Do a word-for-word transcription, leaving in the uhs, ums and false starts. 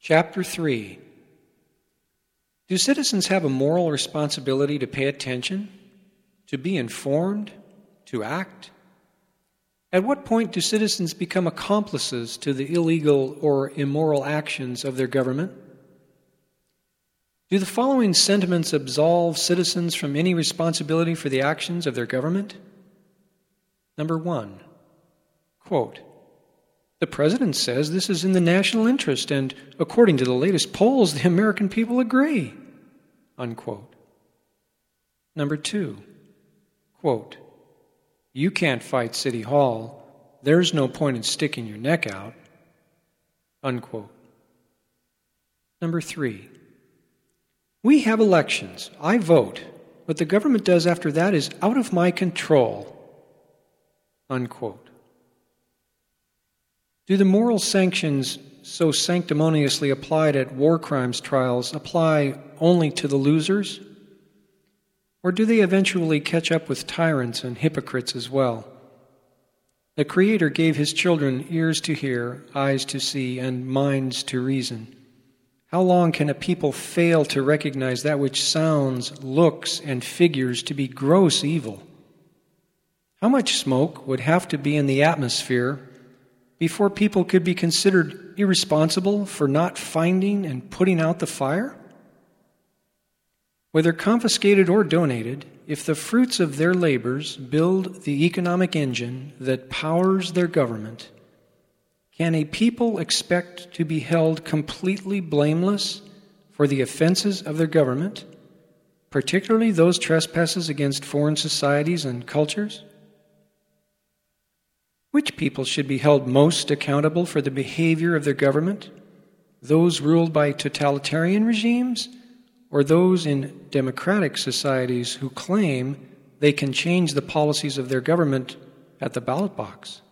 Chapter three. Do citizens have a moral responsibility to pay attention, to be informed, to act? At what point do citizens become accomplices to the illegal or immoral actions of their government? Do the following sentiments absolve citizens from any responsibility for the actions of their government? Number one, quote, "The President says this is in the national interest, and according to the latest polls, the American people agree," unquote. Number two, quote, "You can't fight City Hall. There's no point in sticking your neck out," unquote. Number three, "We have elections. I vote. What the government does after that is out of my control," unquote. Do the moral sanctions so sanctimoniously applied at war crimes trials apply only to the losers? Or do they eventually catch up with tyrants and hypocrites as well? The Creator gave His children ears to hear, eyes to see, and minds to reason. How long can a people fail to recognize that which sounds, looks, and figures to be gross evil? How much smoke would have to be in the atmosphere before people could be considered irresponsible for not finding and putting out the fire? Whether confiscated or donated, if the fruits of their labors build the economic engine that powers their government, can a people expect to be held completely blameless for the offenses of their government, particularly those trespasses against foreign societies and cultures? Which people should be held most accountable for the behavior of their government? Those ruled by totalitarian regimes, or those in democratic societies who claim they can change the policies of their government at the ballot box?